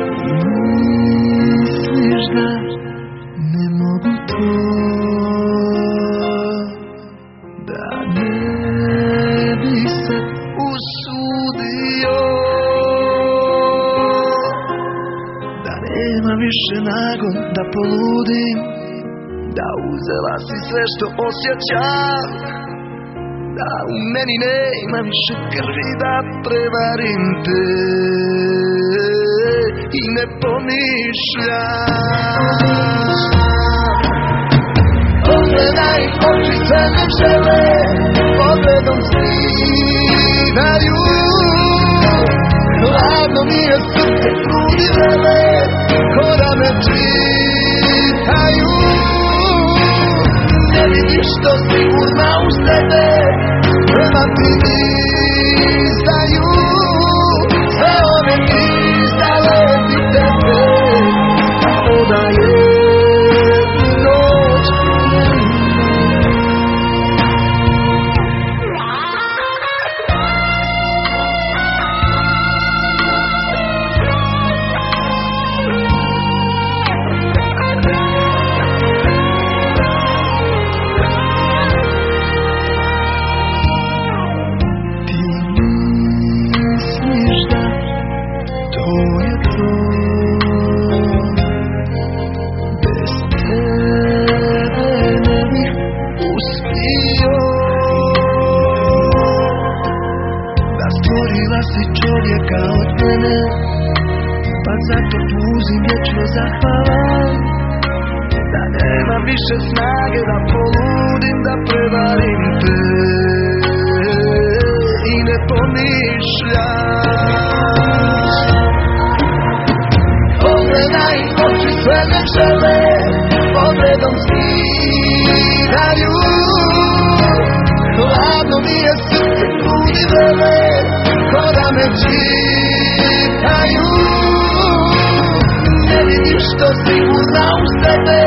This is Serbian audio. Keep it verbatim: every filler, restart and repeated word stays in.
Misliš da ne mogu to, da ne bi se usudio, da nema više nagon da poludim, da uzela si sve što osjećam, da u meni nema više krvi da prevarim te i ne pomišljam. Pogledaj, oči se ne žele, pogledom snimaju, hladno mi je srce, grudi vrele, ko da me čitaju. Ne vidiš što sigurna u sebe, prva ti izdaju, sve one izdale ti tebe, onda je noć. Čovjeka od mene, pa zato puzim vječno zahvalan, da nema više snage da poludim, da prevarim te i ne pomišljam. Pogledaj, oči sve ne žele, pogledom skidaju, hladno mi je srce, grudi vrele, ko da me čitaju. Ne vidim što sigurna u sebe,